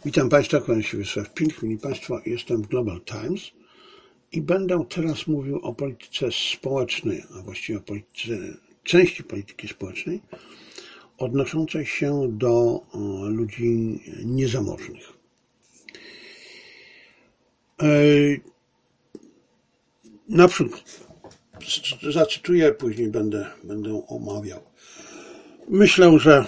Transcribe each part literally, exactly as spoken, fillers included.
Witam Państwa, kłaniam się Wiesław Pilch. Mili Państwo, jestem w Global Times i będę teraz mówił o polityce społecznej, a właściwie o polityce, części polityki społecznej odnoszącej się do ludzi niezamożnych. Naprzód zacytuję, później będę, będę omawiał. Myślę, że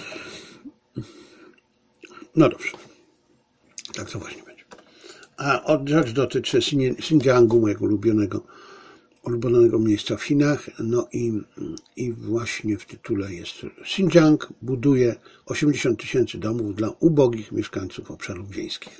no dobrze. Tak to właśnie będzie. A od rzecz dotyczy Xinjiangu, mojego ulubionego, ulubionego miejsca w Chinach. No i, i właśnie w tytule jest: Xinjiang buduje osiemdziesiąt tysięcy domów dla ubogich mieszkańców obszarów wiejskich.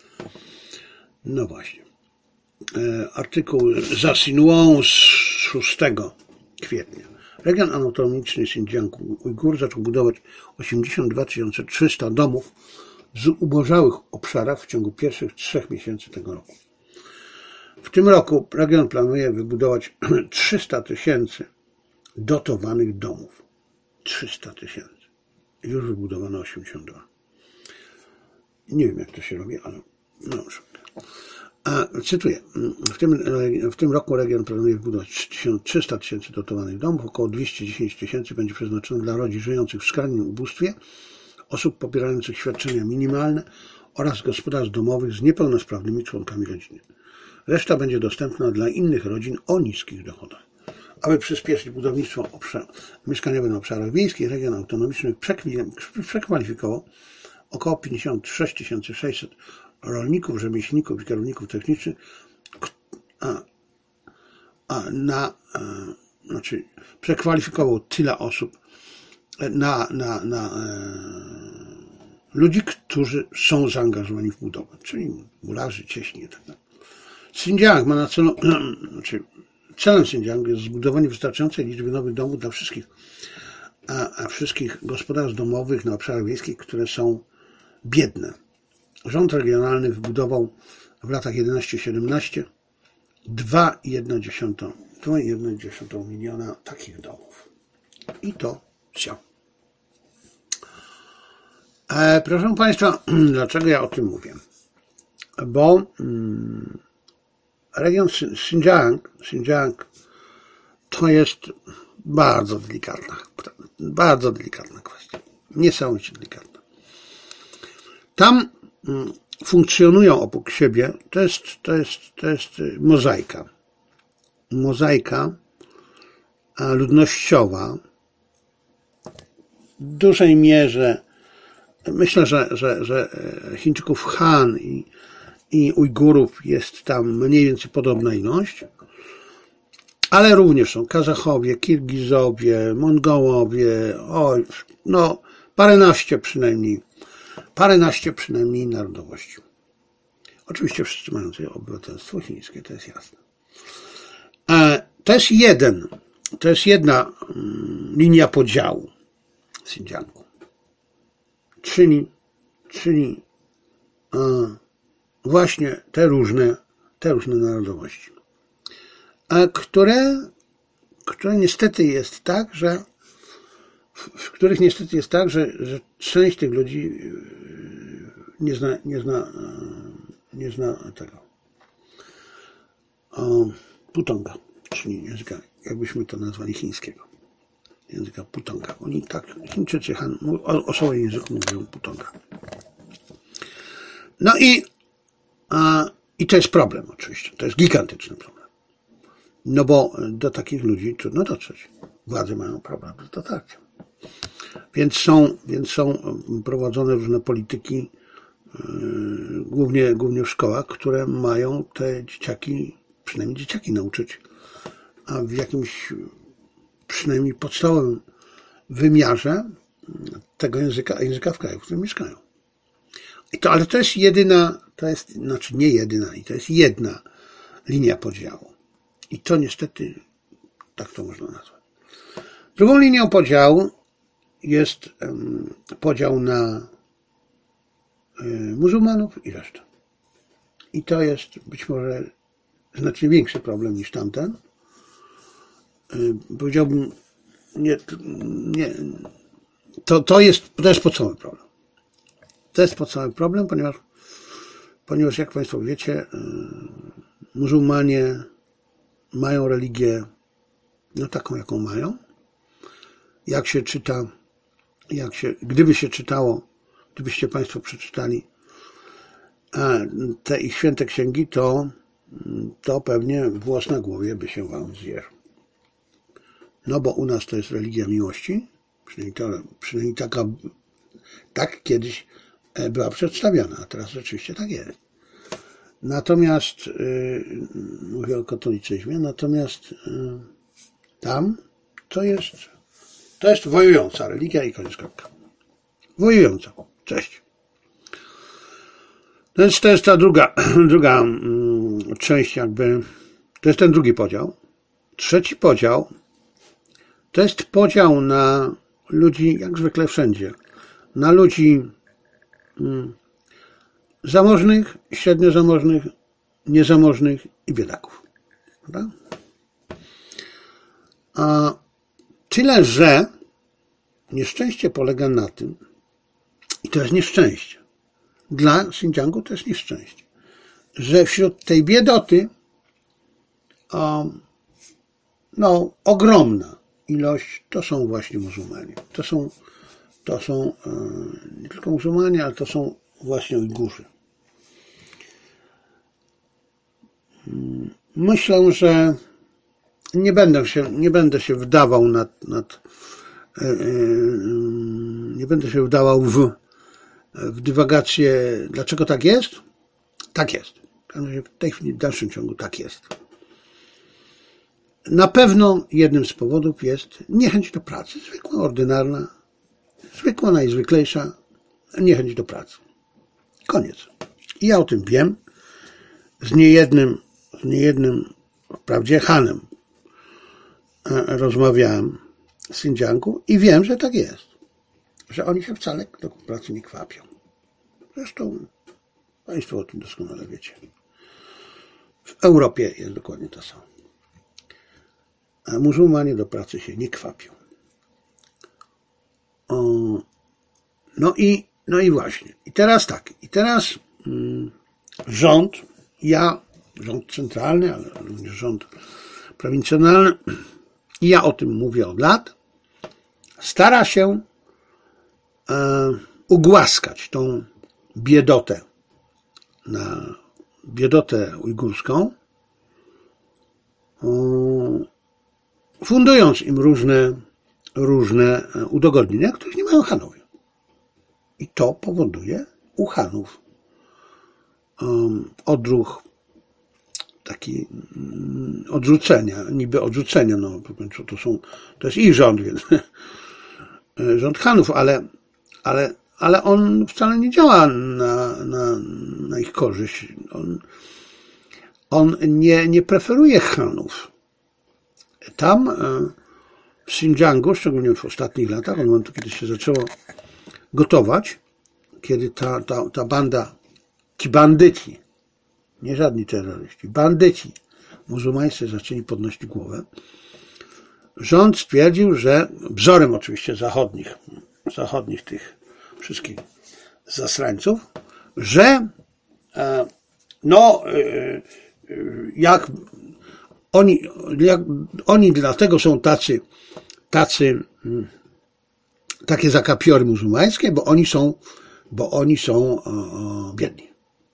No właśnie. Artykuł z Xinhua z szóstego kwietnia. Region autonomiczny Xinjiang Ujgur zaczął budować osiemdziesiąt dwa tysiące trzysta domów z ubożałych obszarach w ciągu pierwszych trzech miesięcy tego roku. W tym roku region planuje wybudować trzysta tysięcy dotowanych domów. trzysta tysięcy. Już wybudowano osiemdziesiąt dwa. Nie wiem, jak to się robi, ale no już. A, cytuję. W tym, w tym roku region planuje wybudować trzysta tysięcy dotowanych domów. Około dwieście dziesięć tysięcy będzie przeznaczone dla rodzin żyjących w skrajnym ubóstwie, osób pobierających świadczenia minimalne oraz gospodarstw domowych z niepełnosprawnymi członkami rodziny. Reszta będzie dostępna dla innych rodzin o niskich dochodach. Aby przyspieszyć budownictwo obszar, mieszkaniowe na obszarach wiejskich, region autonomiczny przekwalifikował około pięćdziesiąt sześć tysięcy sześćset rolników, rzemieślników i kierowników technicznych a, a na, a, znaczy przekwalifikował tyle osób na, na, na e, ludzi, którzy są zaangażowani w budowę, czyli murarzy, cieśni i tak dalej. Xinjiang ma na celu, znaczy celem Xinjiangu jest zbudowanie wystarczającej liczby nowych domów dla wszystkich, a, a wszystkich gospodarstw domowych na obszarach wiejskich, które są biedne. Rząd regionalny wybudował w latach jedenaście siedemnaście dwa i jedna dziesiąta miliona takich domów. I to wsio. E, proszę Państwa, dlaczego ja o tym mówię? Bo mm, region Xinjiang, Xinjiang to jest bardzo delikatna, bardzo delikatna kwestia. Niesamowicie delikatna. Tam mm, funkcjonują obok siebie, to jest, to jest, to jest mozaika. Mozaika ludnościowa, w dużej mierze, myślę, że, że, że Chińczyków Han i, i Ujgurów jest tam mniej więcej podobna ilość, ale również są Kazachowie, Kirgizowie, Mongołowie, oj, no paręnaście przynajmniej, paręnaście przynajmniej narodowości. Oczywiście wszyscy mający obywatelstwo chińskie, to jest jasne. To jest jeden, to jest jedna linia podziału Xinjiangu. Czyli, czyli właśnie te różne, te różne narodowości, a które, które niestety jest tak, że w których niestety jest tak, że, że część tych ludzi nie zna, nie zna, nie zna tego o, putonga, czyli języka, jakbyśmy to nazwali chińskiego. Języka putonga. Oni tak, Chińczycy, Han, o, o swoim języku mówią putonga. No i, a, i to jest problem oczywiście. To jest gigantyczny problem. No bo do takich ludzi trudno dotrzeć. Władze mają problem z dotarciem. Więc są, więc są prowadzone różne polityki, yy, głównie, głównie w szkołach, które mają te dzieciaki, przynajmniej dzieciaki nauczyć, a w jakimś przynajmniej podstawowym wymiarze tego języka, języka w kraju, w którym mieszkają. I to, ale to jest jedyna, to jest, znaczy nie jedyna, i to jest jedna linia podziału. I to niestety, tak to można nazwać. Drugą linią podziału jest um, podział na y, muzułmanów i resztę. I to jest być może znacznie większy problem niż tamten. Y, powiedziałbym, nie, nie, to, to, jest, to jest podstawowy problem. To jest podstawowy problem, ponieważ ponieważ jak Państwo wiecie, muzułmanie mają religię no taką, jaką mają. Jak się czyta, jak się, gdyby się czytało, gdybyście Państwo przeczytali te ich święte księgi, to, to pewnie włos na głowie by się Wam zjeżdżał. No bo u nas to jest religia miłości, przynajmniej, to, przynajmniej taka, tak kiedyś była przedstawiana, a teraz rzeczywiście tak jest. Natomiast, yy, mówię o katolicyzmie, natomiast yy, tam to jest, to jest wojująca religia i koniec kropka. Wojująca. Cześć. Więc to jest ta druga, druga mm, część jakby, to jest ten drugi podział. Trzeci podział to jest podział na ludzi, jak zwykle wszędzie, na ludzi mm, zamożnych, średnio zamożnych, niezamożnych i biedaków. Prawda? A tyle, że nieszczęście polega na tym, i to jest nieszczęście, dla Xinjiangu to jest nieszczęście, że wśród tej biedoty o, no, ogromna ilość to są właśnie muzułmanie. To są, to są e, nie tylko muzułmanie, ale to są właśnie Ujgurzy. Myślę, że nie będę się, nie będę się wdawał nad, nad e, e, nie będę się wdawał w, w dywagację, dlaczego tak jest. Tak jest. W tej chwili, w dalszym ciągu tak jest. Na pewno jednym z powodów jest niechęć do pracy. Zwykła, ordynarna, zwykła, najzwyklejsza niechęć do pracy. Koniec. I ja o tym wiem. Z niejednym, z niejednym, wprawdzie Hanem rozmawiałem w Xinjiangu i wiem, że tak jest. Że oni się wcale do pracy nie kwapią. Zresztą Państwo o tym doskonale wiecie. W Europie jest dokładnie to samo. A muzułmanie do pracy się nie kwapią. O, no i, no i właśnie. I teraz tak. I teraz mm, rząd, ja, rząd centralny, ale również rząd prowincjonalny, i ja o tym mówię od lat, stara się e, ugłaskać tą biedotę, na biedotę ujgurską, o, fundując im różne, różne udogodnienia, których nie mają Hanowie. I to powoduje u Hanów um, odruch taki um, odrzucenia, niby odrzucenia, no to są, to jest ich rząd, więc rząd Hanów, ale, ale, ale on wcale nie działa na, na, na ich korzyść. On, on nie, nie preferuje Hanów. Tam w Xinjiangu, szczególnie w ostatnich latach, od momentu, kiedy się zaczęło gotować, kiedy ta, ta, ta banda, ci bandyci, nie żadni terroryści, bandyci muzułmańscy zaczęli podnosić głowę, rząd stwierdził, że wzorem oczywiście zachodnich, zachodnich tych wszystkich zasrańców, że no jak Oni, jak, oni dlatego są tacy, tacy, takie zakapiory muzułmańskie, bo oni są, bo oni są o, o, biedni.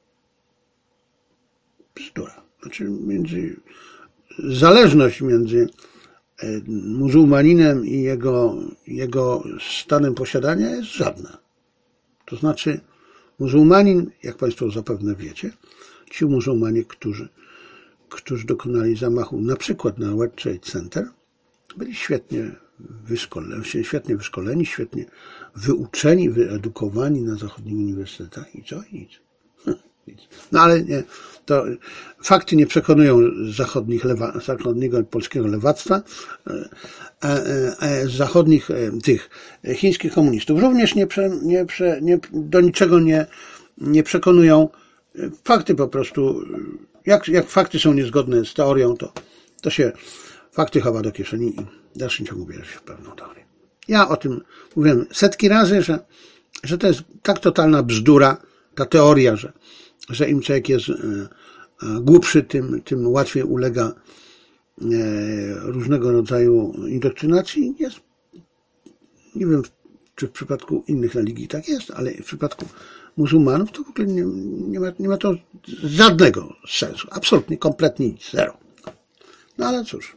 Bzdura. Znaczy między, zależność między muzułmaninem i jego, jego stanem posiadania jest żadna. To znaczy muzułmanin, jak Państwo zapewne wiecie, ci muzułmanie, którzy którzy dokonali zamachu na przykład na World Trade Center, byli świetnie wyszkoleni, świetnie wyszkoleni, świetnie wyuczeni, wyedukowani na zachodnich uniwersytetach i co? Nic. Nic. No ale nie, to fakty nie przekonują zachodnich lewa, zachodniego polskiego lewactwa, a, a, a zachodnich tych chińskich komunistów również nie, prze, nie, prze, nie do niczego nie, nie przekonują. Fakty po prostu, jak, jak fakty są niezgodne z teorią, to, to się fakty chowa do kieszeni i w dalszym ciągu bierze się w pewną teorię. Ja o tym mówiłem setki razy, że, że to jest tak totalna bzdura, ta teoria, że, że im człowiek jest głupszy, tym, tym łatwiej ulega różnego rodzaju indoktrynacji. Jest, nie wiem, czy w przypadku innych religii tak jest, ale w przypadku muzułmanów to w ogóle nie, nie, ma, nie ma to żadnego sensu. Absolutnie, kompletnie nic, zero. No ale cóż.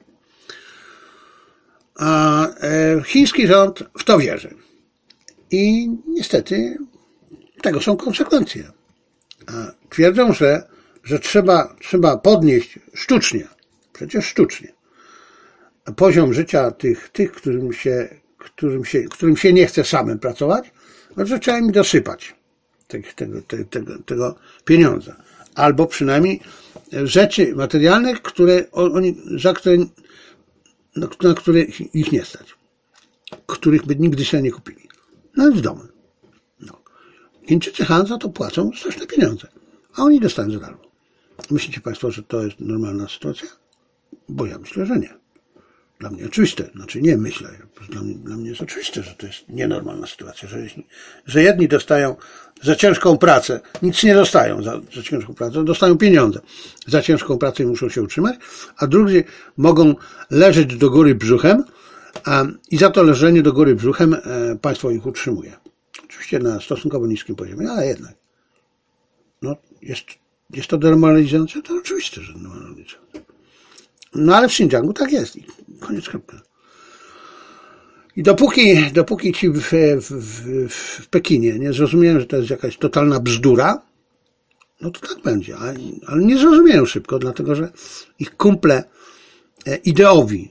A e, chiński rząd w to wierzy. I niestety tego są konsekwencje. A twierdzą, że, że trzeba, trzeba podnieść sztucznie, przecież sztucznie, poziom życia tych, tych którym, się, którym, się, którym się nie chce samym pracować, no, że trzeba im dosypać tego, tego, tego, tego pieniądza. Albo przynajmniej rzeczy materialne, które oni, za które, na które ich nie stać, których by nigdy się nie kupili. Nawet w domu. No. Chińczycy Han za to płacą straszne pieniądze, a oni dostają za darmo. Myślicie Państwo, że to jest normalna sytuacja? Bo ja myślę, że nie. Dla mnie oczywiste, znaczy nie myślę, dla mnie, dla mnie jest oczywiste, że to jest nienormalna sytuacja, że, jeśli, że jedni dostają za ciężką pracę, nic nie dostają za, za ciężką pracę, dostają pieniądze za ciężką pracę i muszą się utrzymać, a drudzy mogą leżeć do góry brzuchem a, i za to leżenie do góry brzuchem e, państwo ich utrzymuje. Oczywiście na stosunkowo niskim poziomie, ale jednak. No, jest, jest to demoralizujące? To oczywiście, że demoralizujące. No ale w Xinjiangu tak jest. I koniec kropka. I dopóki, dopóki ci w, w, w, w Pekinie nie zrozumieją, że to jest jakaś totalna bzdura, no to tak będzie. Ale, ale nie zrozumieją szybko, dlatego że ich kumple ideowi,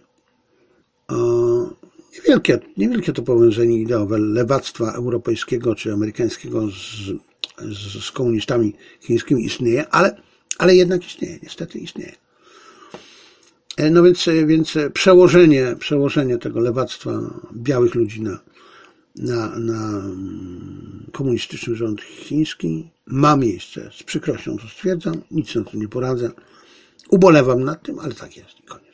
niewielkie, niewielkie to powiązanie ideowe lewactwa europejskiego czy amerykańskiego z, z, z komunistami chińskimi istnieje, ale, ale jednak istnieje, niestety istnieje. No więc, więc przełożenie, przełożenie tego lewactwa białych ludzi na, na, na komunistyczny rząd chiński ma miejsce. Z przykrością to stwierdzam, nic na to nie poradzę. Ubolewam nad tym, ale tak jest i koniec.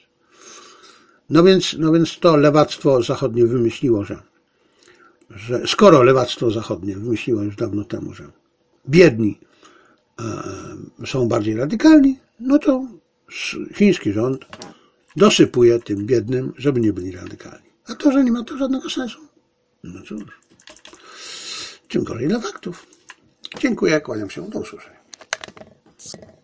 No więc, no więc to lewactwo zachodnie wymyśliło, że, że skoro lewactwo zachodnie wymyśliło już dawno temu, że biedni e, są bardziej radykalni, no to chiński rząd dosypuje tym biednym, żeby nie byli radykalni. A to, że nie ma to żadnego sensu, no cóż. Tym gorzej dla faktów. Dziękuję, kłaniam się, do usłyszenia.